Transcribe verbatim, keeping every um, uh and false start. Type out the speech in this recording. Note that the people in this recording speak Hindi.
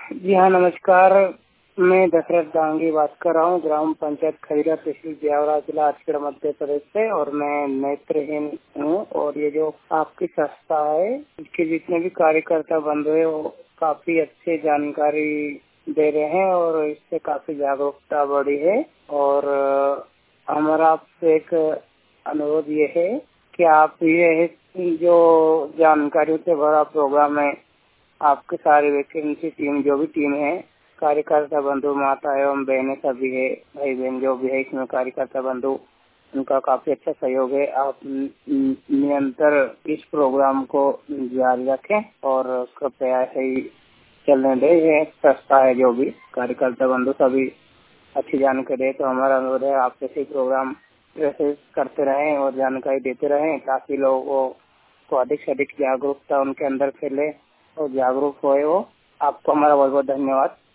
जी हाँ, नमस्कार। मैं दशरथ डांगी बात कर रहा हूँ, ग्राम पंचायत खैरा, तहसील ब्यावरा, जिला छत्तीसगढ़, मध्य प्रदेश से। और मैं नेत्रहीन हूँ। और ये जो आपकी संस्था है, इसके जितने भी कार्यकर्ता बंधु है वो काफी अच्छे जानकारी दे रहे हैं और इससे काफी जागरूकता बढ़ी है। और हमारा आपसे एक अनुरोध ये है कि आप ये जो जानकारी से भरा प्रोग्राम है, आपके सारे वैकेंसी टीम, जो भी टीम है, कार्यकर्ता बंधु, माता एवं बहनें सभी है, भाई बहन जो भी है इसमें कार्यकर्ता बंधु, उनका काफी अच्छा सहयोग है। आप निरंतर इस प्रोग्राम को जारी रखें और कृपया ऐसे ही चलने दें। ये संस्था है, जो भी कार्यकर्ता बंधु सभी अच्छी जानकारी है। तो हमारा अनुरोध है आप ऐसे प्रोग्राम वैसे करते रहें और जानकारी देते रहें, ताकि लोगों को अधिक से अधिक जागरूकता उनके अंदर फैले और जागरूक होए। वो आपको हमारा बहुत बहुत धन्यवाद।